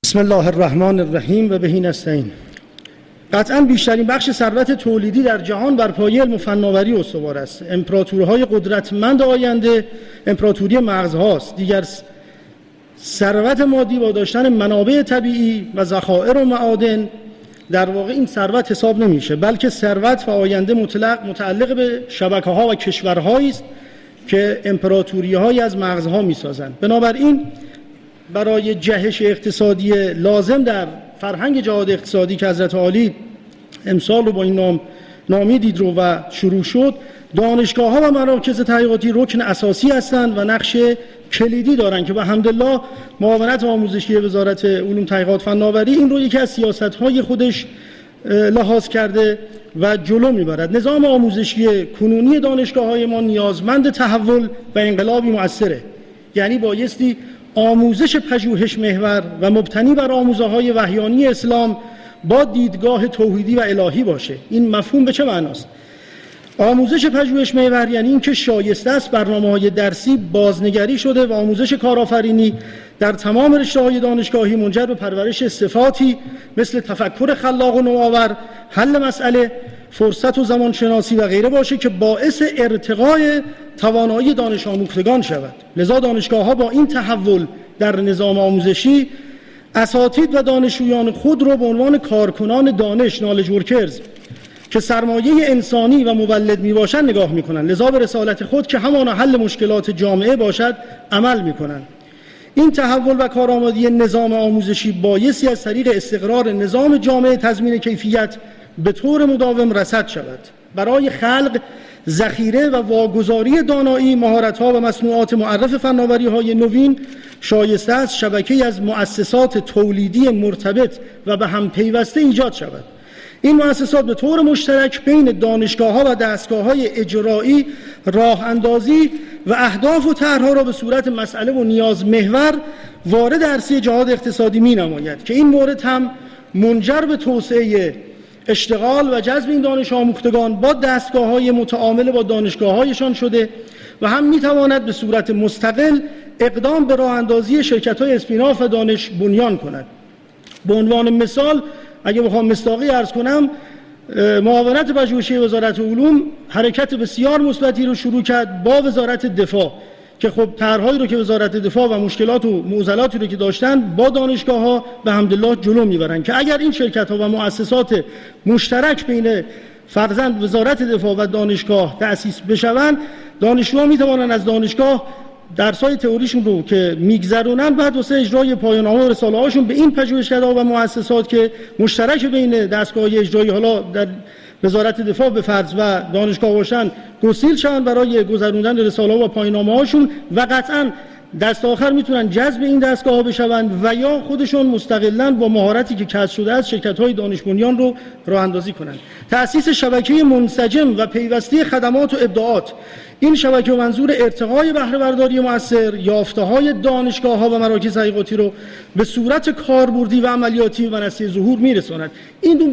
بسم الله الرحمن الرحیم و بهی نستعین. قطعاً بیشترین بخش ثروت تولیدی در جهان بر پایه علم و فناوری استوار است. امپراتوری‌های قدرتمند آینده امپراتوری مغزهاست. دیگر ثروت مادی با داشتن منابع طبیعی و ذخایر و معادن در واقع این ثروت حساب نمیشه، بلکه ثروت و آینده متعلق به شبکه‌ها و کشورهایی است که امپراتوری‌هایی از مغزها می‌سازند. بنابراین برای جهش اقتصادی لازم در فرهنگ جهاد اقتصادی که حضرت عالی امسال رو با این نامیدید رو و شروع شد، دانشگاه‌ها و مراکز تحقیقاتی رکن اساسی هستند و نقش کلیدی دارند که به حمدالله معاونت آموزشی وزارت علوم تحقیقات فناوری این رو یکی از سیاست‌های خودش لحاظ کرده و جلو میبرد. نظام آموزشی کنونی دانشگاه‌های ما نیازمند تحول و انقلابی مؤثره، یعنی بایستی آموزش پژوهش محور و مبتنی بر آموزه‌های وحیانی اسلام با دیدگاه توحیدی و الهی باشه. این مفهوم به چه معناست؟ آموزش پژوهش محور یعنی اینکه شایسته است برنامه‌های درسی بازنگری شده و آموزش کارآفرینی در تمام رشته‌های دانشگاهی منجر به پرورش صفاتی مثل تفکر خلاق و نوآور، حل مسئله، فرصت و زمان شناسی و غیره باشه که باعث ارتقای توانایی دانش آموختگان شود. لذا دانشگاه‌ها با این تحول در نظام آموزشی اساتید و دانشجویان خود را به عنوان کارکنان دانش، نالج ورکرز که سرمایه انسانی و مولد میباشند نگاه میکنند. لذا به رسالت خود که همانا حل مشکلات جامعه باشد عمل میکنند. این تحول و کارآمدی نظام آموزشی بایستی از طریق استقرار نظام جامعه تضمین کیفیت به طور مداوم رصد شود. برای خلق ذخیره و واگذاری دانایی، مهارت‌ها و مصنوعات معرف فناوری‌های نوین شایسته است شبکه‌ای از مؤسسات تولیدی مرتبط و به هم پیوسته ایجاد شود. این مؤسسات به طور مشترک بین دانشگاه‌ها و دستگاه‌های اجرایی راه اندازی و اهداف و طرح‌ها را به صورت مسئله و نیاز محور وارد عرصه جهاد اقتصادی می‌نماید که این مورد هم منجر به توسعه اشتغال و جذب این دانش آموختگان با دستگاه‌های متعامل با دانشگاه‌هایشان شده و هم می‌تواند به صورت مستقل اقدام به راه اندازی شرکت‌های اسپیناف و دانش بنیان کند. به عنوان مثال اگه بخوام مصداقی عرض کنم، معاونت پژوهشی وزارت علوم حرکت بسیار مثبتی رو شروع کرد با وزارت دفاع که خب طرح‌هایی رو که وزارت دفاع و مشکلات و معضلاتی رو که داشتن با دانشگاه‌ها به حمدالله جلو میبرن که اگر این شرکت‌ها و مؤسسات مشترک بین فرزند وزارت دفاع و دانشگاه تأسیس بشوند، دانشجوها میتوانند از دانشگاه درس‌های تئوریشون رو که میگذرونن بعد واسه اجرای پایان‌نامه و رساله‌هاشون به این پژوهشکده‌ها و مؤسسات که مشترک بین دستگاه‌های اجرایی حالا در وزارت دفاع به فرض و دانشگاه باشن گسیل شوند برای گذروندن رساله‌ها و پایان‌نامه‌هاشون و قطعاً دست آخر میتونن جذب این دستگاه‌ها بشوند و یا خودشون مستقلاً با مهارتی که کسب شده از شرکت‌های دانش بنیان رو راه اندازی کنند. تأسیس شبکه منسجم و پیوسته خدمات و ابداعات، این شبکه منظور ارتقای بهره برداری مؤثر یافته‌های دانشگاه‌ها و مراکز تحقیقاتی رو به صورت کاربردی و عملیاتی و نسل ظهور میرساند. این دو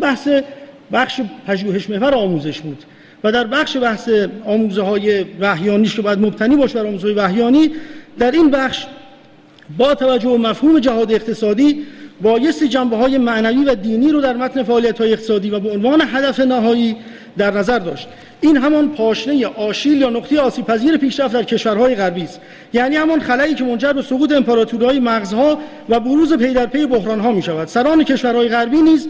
بخش پژوهش محور آموزش بود و در بخش آموزه‌های وحیانیش که باید مبتنی باشه بر آموزه‌های وحیانی، در این بخش با توجه به مفهوم جهاد اقتصادی بایستی جنبه‌های معنوی و دینی رو در متن فعالیت‌های اقتصادی و به عنوان هدف نهایی در نظر داشت. این همان پاشنه آشیل یا نقطه آسیب‌پذیر پیشرفت در کشورهای غربی است، یعنی همان خلایی که منجر به سقوط امپراتوری‌های مغزها و بروز پی در پی بحران‌ها می‌شود. سران کشورهای غربی نیز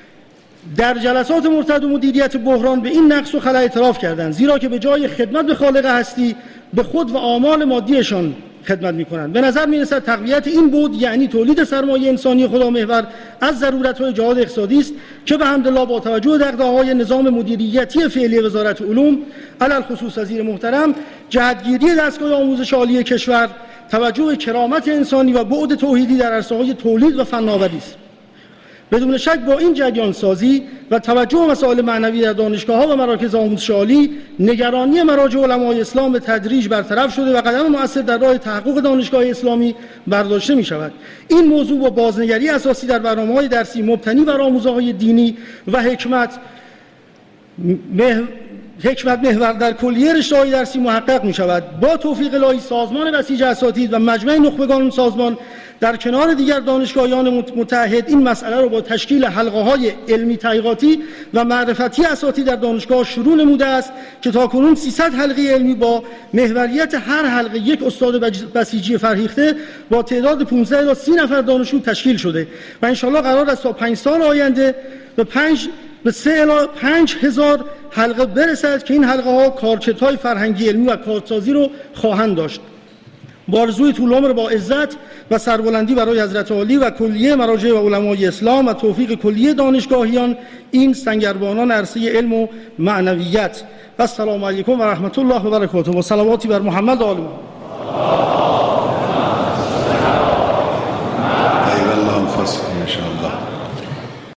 در جلسات مرتبط به مدیریت بحران به این نقص و خلا اعتراف کردند، زیرا که به جای خدمت به خالق هستی به خود و آمال مادیشان خدمت می‌کنند. به نظر می‌رسد تقویت این بود یعنی تولید سرمایه انسانی خدامحور از ضرورت‌های جهاد اقتصادی است که به حمدالله با توجه به دغدغه‌های نظام مدیریتی فعلی وزارت علوم علل خصوص وزیر محترم جهتگیری دستگاه آموزش عالی کشور توجه به کرامت انسانی و بعد توحیدی در عرصه‌های تولید و فناوری است. بدون شک با این جریان سازی و توجه به مسائل معنوی در دانشگاه‌ها و مراکز آموزش عالی، نگرانی مراجع علمای اسلام به تدریج برطرف شده و قدم مؤثر در راه تحقق دانشگاه اسلامی برداشته می‌شود. این موضوع با بازنگری اساسی در برنامه‌های درسی مبتنی بر آموزه‌های دینی و حکمت محور در کلیه رشته‌های درسی محقق می‌شود. با توفیق الهی سازمان بسیج اساتید و مجمع نخبگان سازمان در کنار دیگر دانشگاهیان متحد این مسئله را با تشکیل حلقه‌های علمی تحقیقاتی و معرفتی اساتید در دانشگاه شروع نموده است که تاکنون 300 حلقه علمی با محوریت هر حلقه یک استاد بسیجی فرهیخته با تعداد 15 تا 30 نفر دانشجو تشکیل شده و انشاءالله قرار است تا 5 سال آینده به 3 الی 5000 حلقه برسد که این حلقه ها کارچت‌های فرهنگی علمی و کارسازی رو خواهند داشت. با آرزوی طول عمر با عزت و سربلندی برای حضرت عالی و کلیه مراجع و علمای اسلام و توفیق کلیه دانشگاهیان این سنگربانان عرصه علم و معنویت. و السلام علیکم و رحمت الله و برکاته و صلواتی بر محمد و آل محمد.